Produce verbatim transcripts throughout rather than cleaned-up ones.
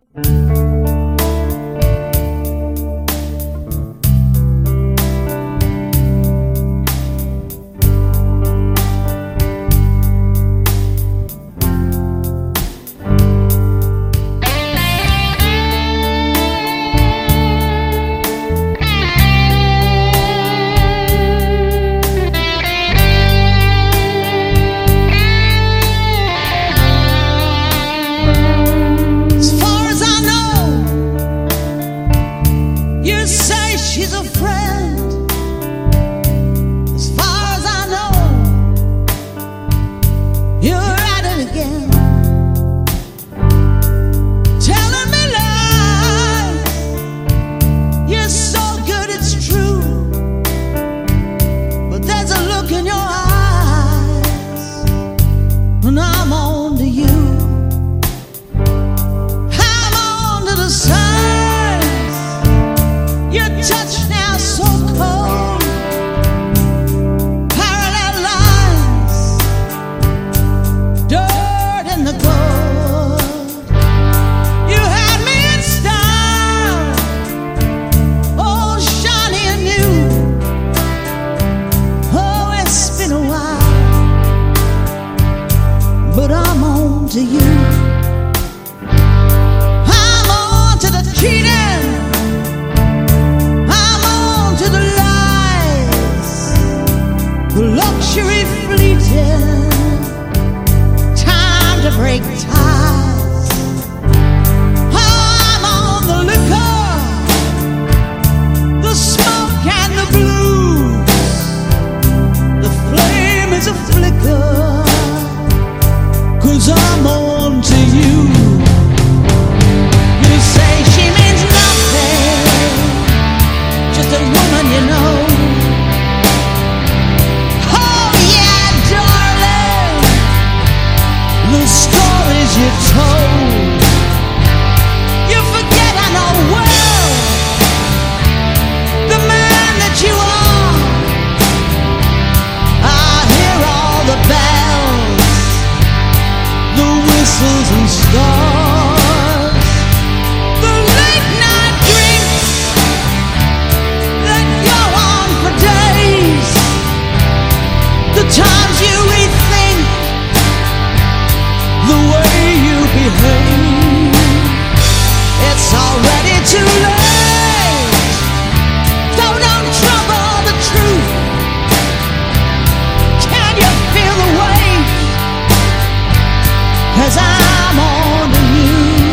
To you, I'm on to the cheating, I'm on to the lies, the luxury fleeting, time to break ties. I'm on the liquor, the smoke and the blues, the flame is a flicker. 'Cause I'm on to you. You say she means nothing, just a woman you know. Oh yeah, darling, the stories you told. You forget I know well the man that you are. I hear all the bells, the whistles and stars, the late night drinks that go on for days, the times you rethink the way you behave. It's already too late, so don't trouble the truth. Can you feel the weight? 'Cause I'm on to you.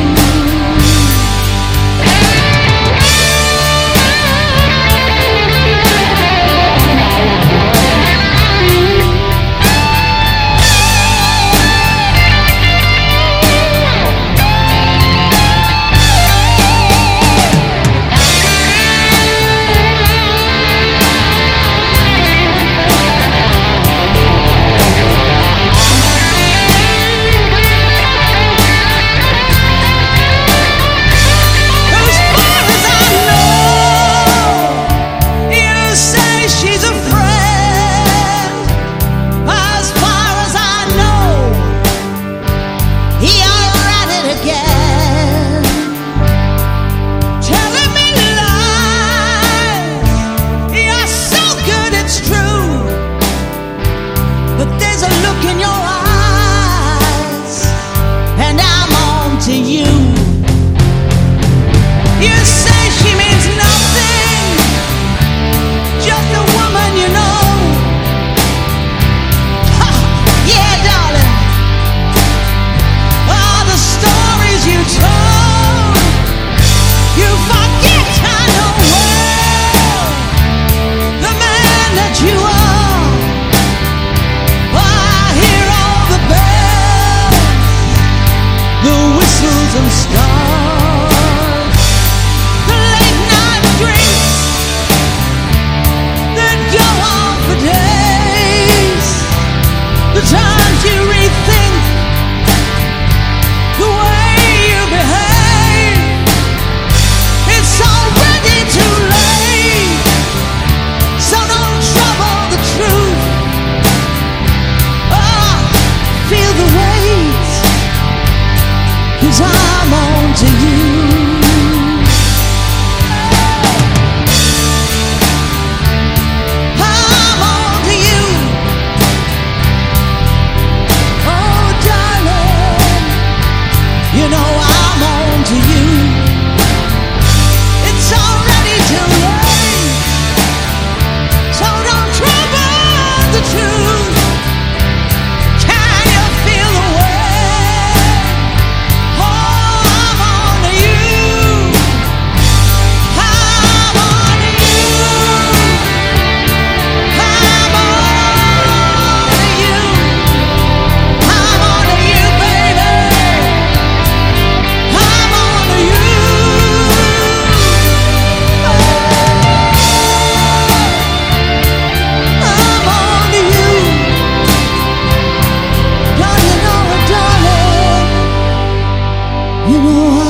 And stars, the late night drinks that go on for days, the times you rethink the way you behave. It's already too late, so don't trouble the truth. Oh, feel the weight, 'cause I'm on to you. I'm on to you. Oh, darling, you know I'm on to you. It's already too late, so don't trouble the truth. Can you feel the way? Oh, I'm on to you. I'm on to you. I'm on to you. I'm on to you, baby. I'm on to you. I'm on to you. Don't you know it, darling? You know